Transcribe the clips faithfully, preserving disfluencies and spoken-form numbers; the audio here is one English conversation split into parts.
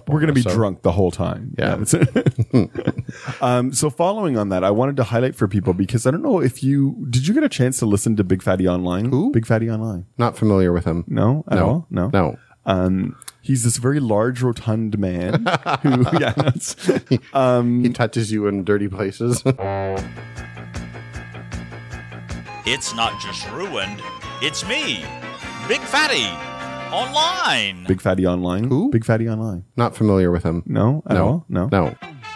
couple. We're going to be so. drunk the whole time. Yeah. yeah um, so following on that, I wanted to highlight for people because I don't know if you did you get a chance to listen to Big Fatty Online? Who? Big Fatty Online. Not familiar with him. No, at No. all. No, No. Um, he's this very large, rotund man who, yeah, that's, um, He touches you in dirty places. It's not just ruined, it's me, Big Fatty, online. Big Fatty Online. Who? Big Fatty Online. Not familiar with him. No, at no. all. No, No.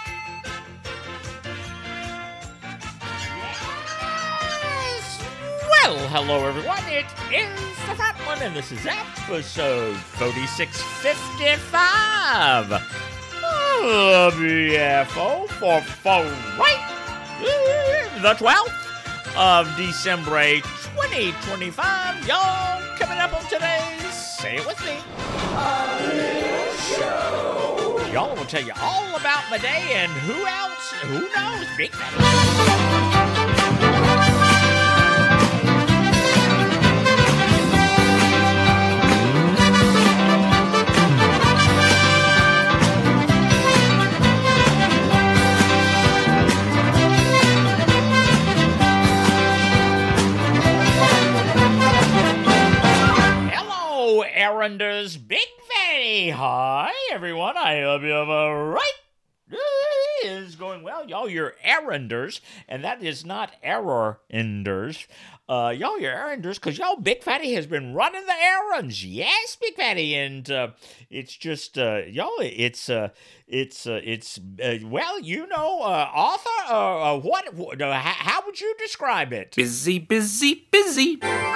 Well, hello everyone, it is the Fat One, and this is episode forty-six fifty-five. Oh, B F O for, for right, the twelfth of December twenty twenty-five. Y'all, coming up on today's, say it with me, a little show. Y'all will tell you all about my day and who else, who knows, Big Fatty. Erranders, Big Fatty. Hi, everyone. I hope you have a right. Is going well, y'all. You're erranders, and that is not error-enders. Uh, y'all, you're erranders, because y'all, Big Fatty has been running the errands. Yes, Big Fatty, and uh, it's just uh, y'all. It's uh, it's uh, it's uh, well, you know, uh, author. Uh, uh, what? what uh, how, how would you describe it? Busy, busy, busy.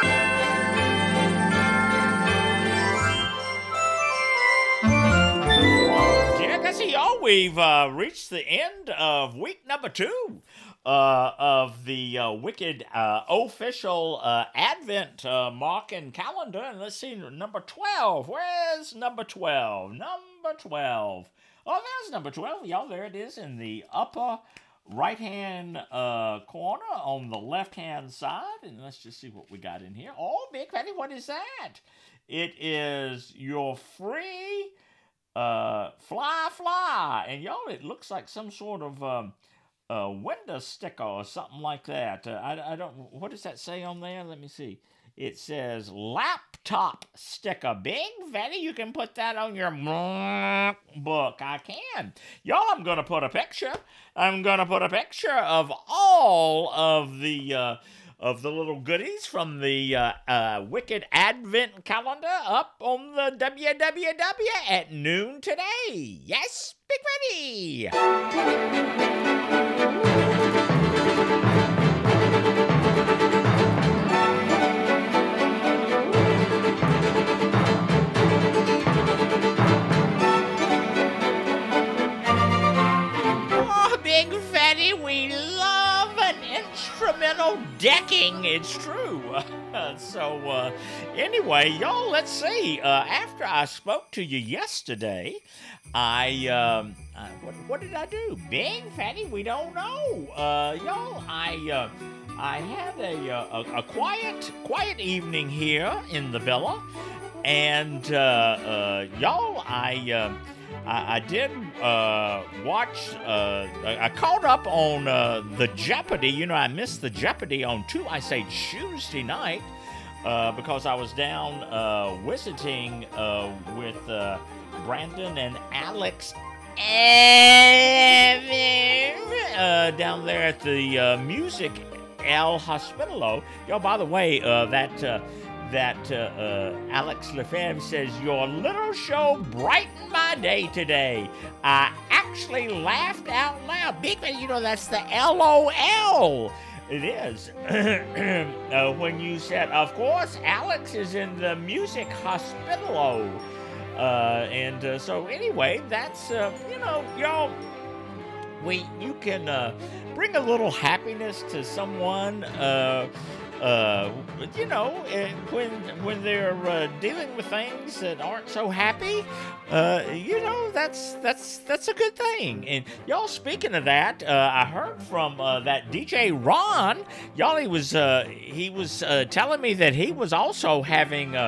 Y'all, we've uh, reached the end of week number two uh, of the uh, Wicked uh, official uh, Advent uh, marking calendar. And let's see, number twelve. Where's number twelve? Number twelve. Oh, there's number twelve. Y'all, there it is in the upper right-hand uh, corner on the left-hand side. And let's just see what we got in here. Oh, Big Fatty, what is that? It is your free... Uh, fly, fly, and y'all, it looks like some sort of um, uh, window sticker or something like that. Uh, I, I don't. What does that say on there? Let me see. It says laptop sticker. Big Fatty, you can put that on your book. I can. Y'all, I'm gonna put a picture. I'm gonna put a picture of all of the. Uh, of the little goodies from the uh, uh, Wicked Advent calendar up on the W W W at noon today. Yes, Big Fatty! Oh, Big Fatty, we love an instrumental decking. It's true. so, uh, anyway, y'all, let's see. Uh, after I spoke to you yesterday, I, um, uh, what, what did I do? Big Fatty, we don't know. Uh, y'all, I, uh, I had a, a, a quiet, quiet evening here in the villa, and, uh, uh, y'all, I, uh, I, I did uh, watch, uh, I, I caught up on uh, the Jeopardy. You know, I missed the Jeopardy on two, I say Tuesday night, uh, because I was down uh, visiting uh, with uh, Brandon and Alex uh, down there at the uh, Music El Hospitalo. Yo, by the way, uh, that... Uh, that uh, uh, Alex Lefebvre says, your little show brightened my day today. I actually laughed out loud. Big man, you know, that's the L O L. It is. uh, when you said, of course, Alex is in the Music Hospitalo. Uh, and uh, so anyway, that's, uh, you know, y'all, we, you can uh, bring a little happiness to someone, uh, Uh, you know, when when they're uh, dealing with things that aren't so happy, uh, you know, that's that's that's a good thing. And y'all, speaking of that, uh, I heard from uh, that D J Ron. Y'all, he was uh, he was uh, telling me that he was also having uh,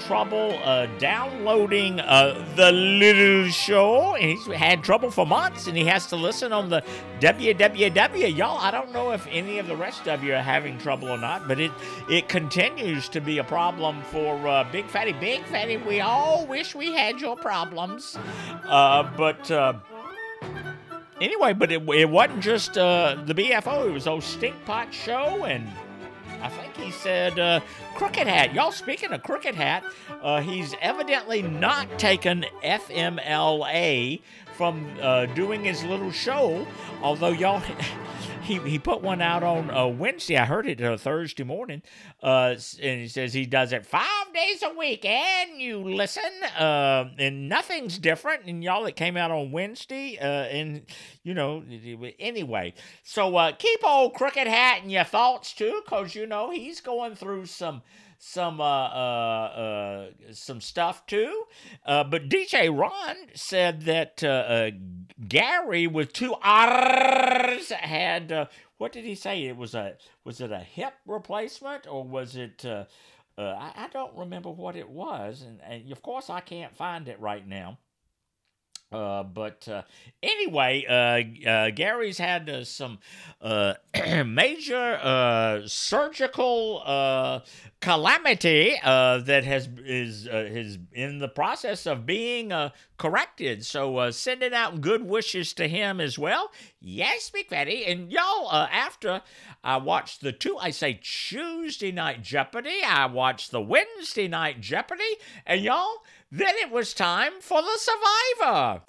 trouble uh, downloading uh, the little show. And he's had trouble for months, and he has to listen on the W W W. Y'all, I don't know if any of the rest of you are having trouble or not, but it it continues to be a problem for uh, Big Fatty. Big Fatty, we all wish we had your problems. Uh, but... Uh, Anyway, but it, it wasn't just uh, the B F O. It was old Stinkpot Show, and I think he said uh, Crooked Hat. Y'all, speaking of Crooked Hat, uh, he's evidently not taken F M L A from uh, doing his little show, although y'all... He he put one out on uh, Wednesday. I heard it uh, Thursday morning, uh, and he says he does it five days a week, and you listen, uh, and nothing's different. And y'all, it came out on Wednesday, uh, and you know, anyway. So uh, keep old Crooked Hat in your thoughts too, cause you know he's going through some. Some uh, uh, uh, some stuff too, uh, but D J Ron said that uh, uh, Gary with two R's had uh, what did he say? It was a was it a hip replacement or was it? Uh, uh, I, I don't remember what it was, and, and of course I can't find it right now. Uh, but uh, anyway, uh, uh, Gary's had uh, some uh, major uh, surgical uh, calamity uh, that has is uh, is in the process of being uh, corrected. So uh, sending out good wishes to him as well. Yes, Big Fatty. And y'all, uh, after I watched the two, I say Tuesday Night Jeopardy, I watched the Wednesday Night Jeopardy, and y'all, then it was time for the Survivor.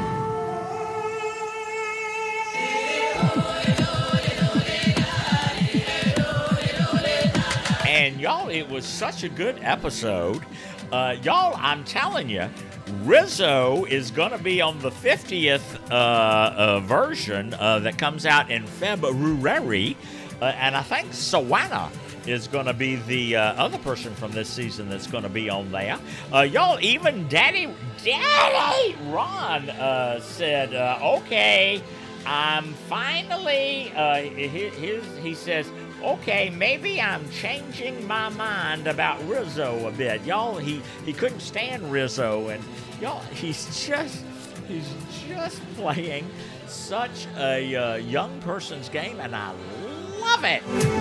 And y'all, it was such a good episode. Uh, y'all, I'm telling you, Rizzo is going to be on the fiftieth uh, uh, version uh, that comes out in February. Uh, and I think Sawana is going to be the uh, other person from this season that's going to be on there. Uh, y'all, even Daddy, Daddy Ron uh, said, uh, okay, I'm finally, uh, he, his, he says, okay, maybe I'm changing my mind about Rizzo a bit. Y'all, he, he couldn't stand Rizzo, and y'all, he's just, he's just playing such a uh, young person's game, and I love it.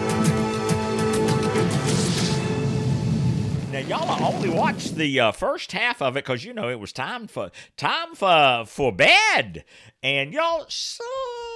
Now, y'all only watched the uh, first half of it because, you know, it was time for time for for bed. And y'all slept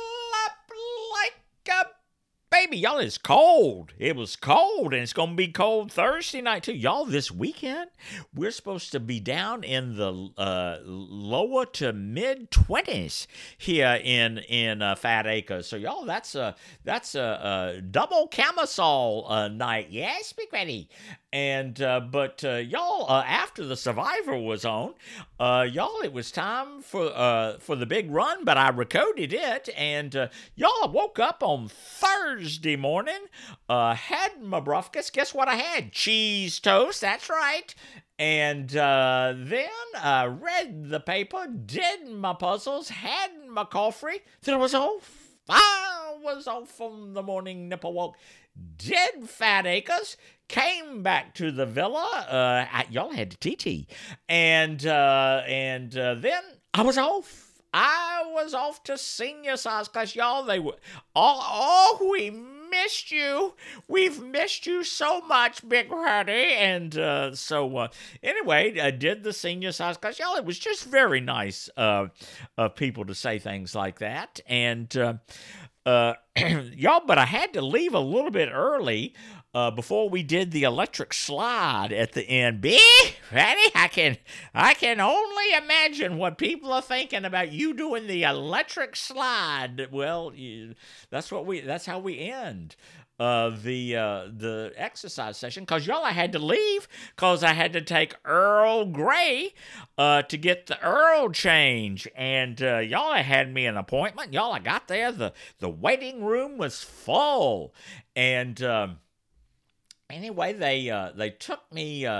like a baby. Y'all, it's cold. It was cold, and it's going to be cold Thursday night, too. Y'all, this weekend, we're supposed to be down in the uh, lower to mid-twenties here in in uh, Fat Acres. So, y'all, that's a, that's a, a double camisole uh, night. Yes, Big Betty. And, uh, but, uh, y'all, uh, after the Survivor was on, uh, y'all, it was time for, uh, for the big run, but I recorded it, and, uh, y'all, I woke up on Thursday morning, uh, had my breakfast. Guess what I had? Cheese toast, that's right. And, uh, then I read the paper, did my puzzles, had my coffee, then I was off. I was off from the morning nipple walk. Did Fat Acres, came back to the villa. Uh, I, y'all had to T T, and uh, and uh, then I was off. I was off to senior size class, y'all. They were oh oh we missed you. We've missed you so much, Big Fatty. And uh, so uh, anyway, I did the senior size class, y'all. It was just very nice uh, of people to say things like that, and. Uh, Uh, y'all, but I had to leave a little bit early uh, before we did the electric slide at the end. Big Fatty, I can, I can only imagine what people are thinking about you doing the electric slide. Well, you, that's what we, that's how we end. Uh, the uh, the exercise session, because y'all, I had to leave because I had to take Earl Grey uh, to get the Earl change, and uh, y'all, I had me an appointment. Y'all, I got there, the the waiting room was full, and um, anyway, they uh, they took me uh,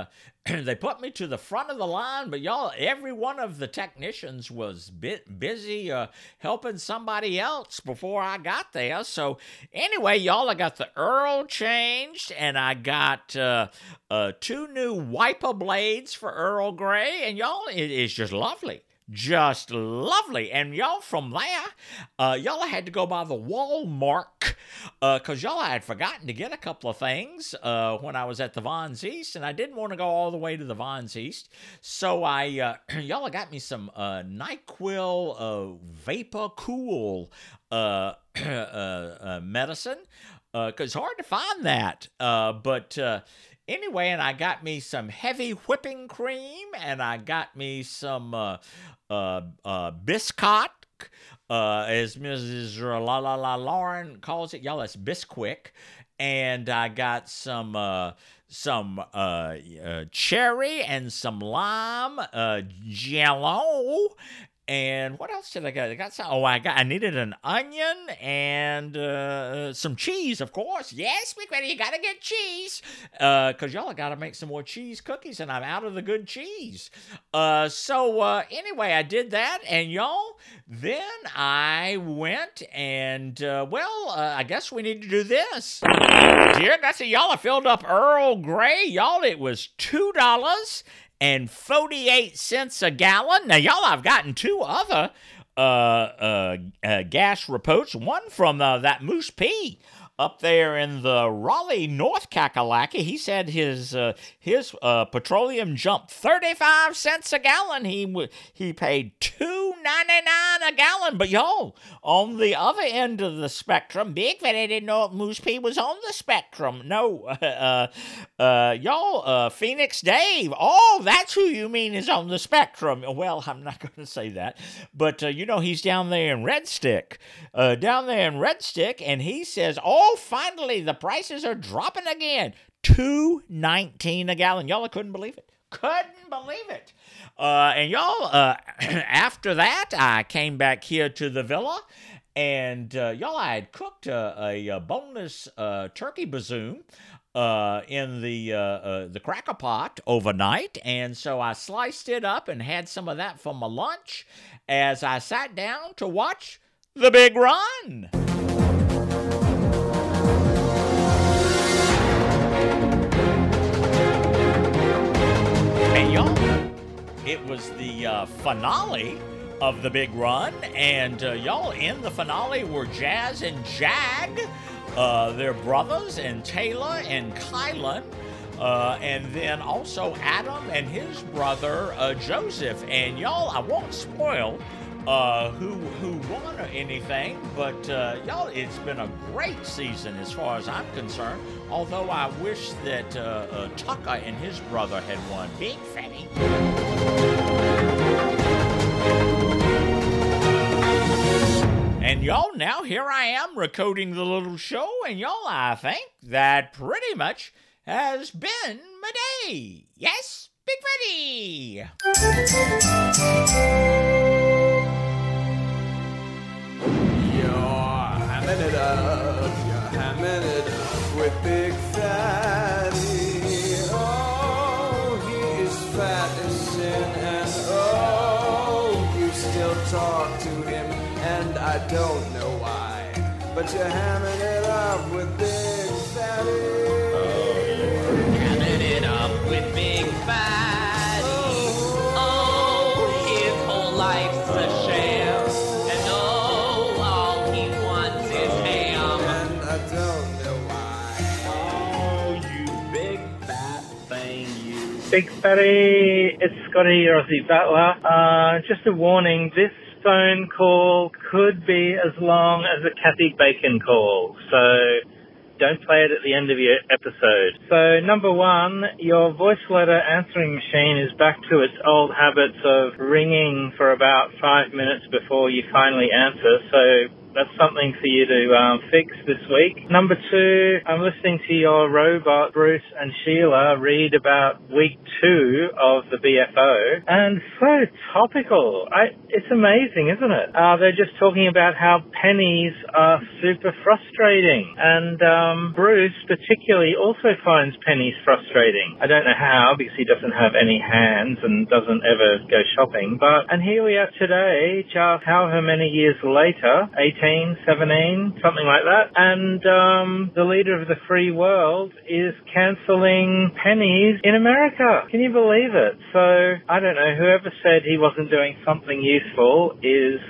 they put me to the front of the line, but y'all, every one of the technicians was bit busy uh, helping somebody else before I got there. So anyway, y'all, I got the Earl changed, and I got uh, uh, two new wiper blades for Earl Grey, and y'all, it is just lovely. Just lovely. And y'all, from there, uh, y'all had to go by the Walmart because uh, y'all had forgotten to get a couple of things uh, when I was at the Vons East, and I didn't want to go all the way to the Vons East. So I, uh, y'all got me some uh, NyQuil uh, Vapor Cool uh, uh, uh, medicine because uh, it's hard to find that. Uh, but... Uh, Anyway, and I got me some heavy whipping cream, and I got me some uh, uh, uh, Biscotte, uh, as Missus La La La Lauren calls it. Y'all, that's Bisquick. And I got some uh, some uh, uh, cherry and some lime uh, jello. And what else did I get? I got some. Oh, I got. I needed an onion and uh, some cheese, of course. Yes, Big Fatty, you gotta get cheese, uh, cause y'all gotta make some more cheese cookies, and I'm out of the good cheese. Uh, so uh, anyway, I did that, and y'all, then I went and uh, well, uh, I guess we need to do this. Dear Gussie, y'all, I filled up Earl Grey. Y'all, it was two dollars. And forty-eight cents a gallon. Now, y'all, I've gotten two other uh, uh, uh, gas reports. One from uh, that Moose P up there in the Raleigh, North Kakalaki. He said his uh, his uh, petroleum jumped thirty-five cents a gallon. He w- he paid two ninety-nine a gallon. But y'all, on the other end of the spectrum, Big Fatty didn't know Moose P was on the spectrum. No, uh, uh, y'all, uh, Phoenix Dave. Oh, that's who you mean is on the spectrum. Well, I'm not going to say that, but uh, you know he's down there in Red Stick, uh, down there in Red Stick, and he says, oh. Oh, finally, the prices are dropping again. two nineteen a gallon. Y'all, I couldn't believe it. Couldn't believe it. Uh, and y'all, uh, after that, I came back here to the villa, and uh, y'all, I had cooked a, a, a boneless uh, turkey bazoon uh, in the uh, uh, the cracker pot overnight, and so I sliced it up and had some of that for my lunch as I sat down to watch The Big Run. And y'all, it was the uh, finale of The Big Run, and uh, y'all, in the finale were Jazz and Jag, uh, their brothers, and Taylor and Kylan, uh, and then also Adam and his brother uh, Joseph. And y'all, I won't spoil uh, who who won or anything, but uh, y'all, it's been a great season as far as I'm concerned. Although I wish that uh, uh, Tucker and his brother had won. Big Fatty. And y'all, now here I am recording the little show, and y'all, I think that pretty much has been my day. Yes, Big Fatty. Hamming it up, you're hamming it up with Big Fatty. Oh, he is fat as sin, and oh, you still talk to him, and I don't know why, but you're hamming it up with Big Fatty. Oh, you're hamming it up with Big Fatty. Oh, his whole life's a sham. Big Fatty, it's Scotty, your Aussie battler. Uh, just a warning, this phone call could be as long as a Kathy Bacon call, so don't play it at the end of your episode. So, number one, your voice letter answering machine is back to its old habits of ringing for about five minutes before you finally answer, so That's something for you to um, fix this week. Number two, I'm listening to your robot, Bruce and Sheila, read about week two of the B F O, and so topical. I, it's amazing, isn't it? Uh, they're just talking about how pennies are super frustrating, and um, Bruce particularly also finds pennies frustrating. I don't know how, because he doesn't have any hands and doesn't ever go shopping, but, and here we are today, just however many years later, eighteen, seventeen, something like that. And um, the leader of the free world is cancelling pennies in America. Can you believe it? So, I don't know, whoever said he wasn't doing something useful is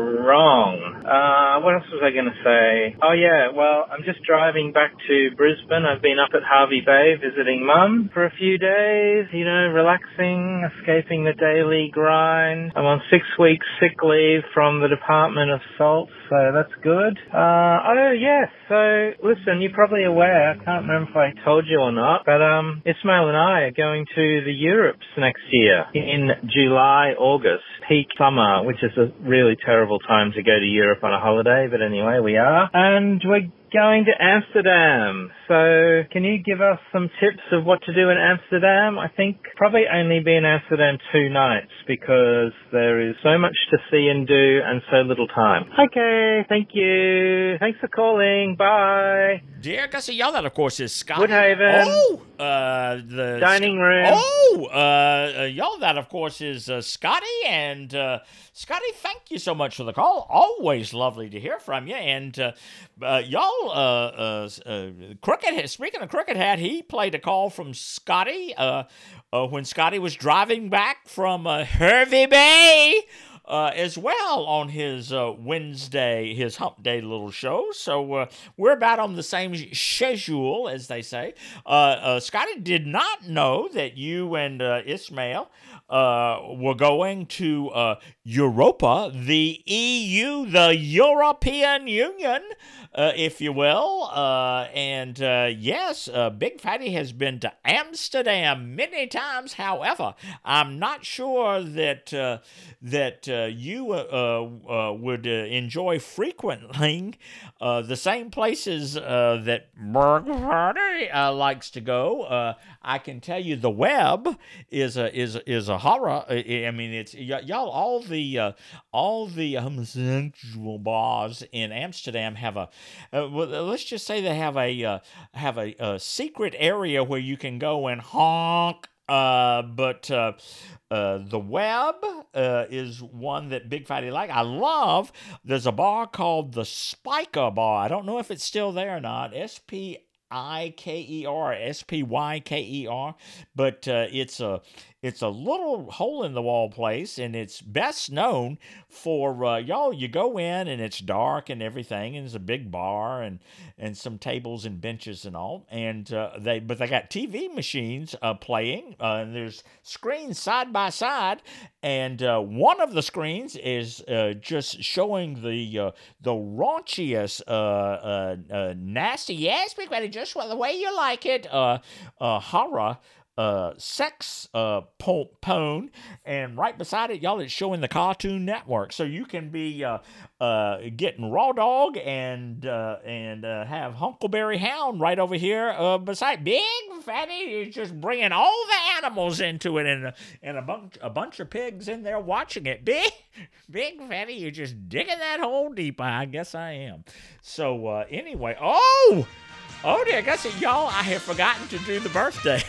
wrong. Uh, what else was I going to say? Oh yeah, well, I'm just driving back to Brisbane. I've been up at Harvey Bay visiting Mum for a few days, you know, relaxing, escaping the daily grind. I'm on six weeks sick leave from the Department of Salt, so that's good. Uh, oh, yes, so, listen, you're probably aware, I can't remember if I told you or not, but um, Ismail and I are going to the Europes next year in July, August, peak summer, which is a really terrible time to go to Europe on a holiday, but anyway, we are. And we're going to Amsterdam. So can you give us some tips of what to do in Amsterdam? I think probably only be in Amsterdam two nights because there is so much to see and do and so little time. Okay, thank you. Thanks for calling. Bye. Dear Gussie, y'all, that of course is Scott. Woodhaven. Oh, uh, the Dining room. Oh, uh, uh, y'all, that of course is uh, Scotty. And uh, Scotty, thank you so much for the call. Always lovely to hear from you. And uh, uh, y'all, uh, uh, uh, Crooked, speaking of Crooked Hat, he played a call from Scotty uh, uh, when Scotty was driving back from uh, Hervey Bay. Uh, as well on his uh, Wednesday, his hump day little show. So uh, we're about on the same schedule, as they say. Uh, uh, Scotty did not know that you and uh, Ismail uh, were going to uh, Europa, the E U, the European Union, uh, if you will. Uh, and uh, yes, uh, Big Fatty has been to Amsterdam many times. However, I'm not sure that uh, that uh, you uh, uh, would uh, enjoy frequenting uh, the same places uh, that Big Fatty uh, likes to go. Uh, I can tell you, the web is a is is a horror. I mean, it's y- y'all all the uh, all the homosexual bars in Amsterdam have a. Uh, well, let's just say they have a uh, have a, a secret area where you can go and honk. Uh, but uh, uh, the web uh, is one that Big Fatty like. I love. There's a bar called the Spiker Bar. I don't know if it's still there or not. S P I K E R, S P Y K E R, but uh, it's a it's a little hole in the wall place, and it's best known for uh, y'all. You go in and it's dark and everything, and there's a big bar and and some tables and benches and all, and uh, they but they got T V machines uh, playing, uh, and there's screens side by side, and uh, one of the screens is uh, just showing the uh, the raunchiest, uh, uh, uh, nasty, yes, Big Fatty, just the way you like it, uh, uh, horror. Uh, sex uh, po- pone, and right beside it, y'all, it's showing the Cartoon Network, so you can be uh, uh, getting Raw Dog and uh, and uh, have Huckleberry Hound right over here uh, beside Big Fatty. Is just bringing all the animals into it, and and a bunch a bunch of pigs in there watching it. Big Big Fatty, you're just digging that hole deep. I guess I am. So uh, anyway, oh. Oh dear, guess it, y'all, I have forgotten to do the birthdays.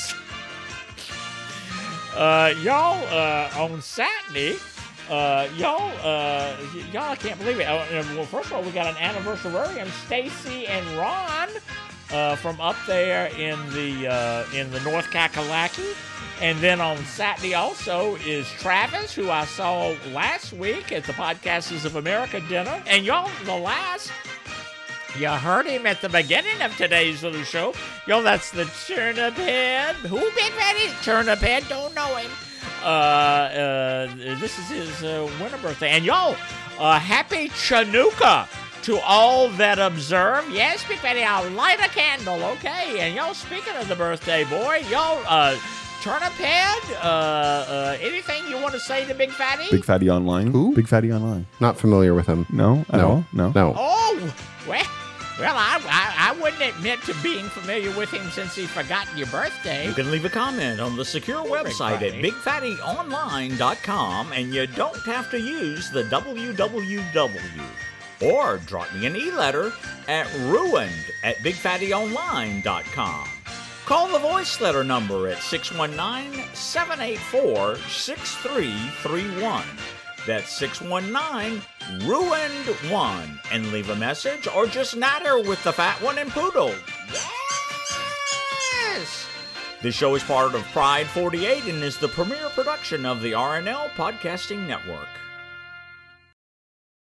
uh, y'all, uh, on Saturday, uh, y'all, uh, y- y'all, I can't believe it. Uh, well, first of all, we got an anniversary of Stacy and Ron, uh, from up there in the, uh, in the North Kakalaki. And then on Saturday also is Travis, who I saw last week at the Podcasters of America dinner. And y'all, the last... You heard him at the beginning of today's little show. Yo, that's the Turnip Head. Who Big Fatty? Turnip Head, don't know him. Uh, uh, this is his uh, winter birthday. And y'all, uh, happy Chanukah to all that observe. Yes, Big Fatty, I'll light a candle, okay? And y'all, speaking of the birthday boy, y'all, uh, Turnip Head? Uh, uh, anything you want to say to Big Fatty? Big Fatty Online. Who? Big Fatty Online. Not familiar with him. No, at No. all. No. No. Oh, well, well, I, I, I wouldn't admit to being familiar with him since he's forgotten your birthday. You can leave a comment on the secure website Fatty. at big fatty online dot com, and you don't have to use the W W W. Or drop me an e-letter at ruined at big fatty online dot com. Call the voice letter number at six one nine, seven eight four, six three three one. That's six one nine, ruined one. And leave a message or just natter with the fat one and Poodle. Yes! This show is part of Pride forty-eight and is the premier production of the R N L Podcasting Network.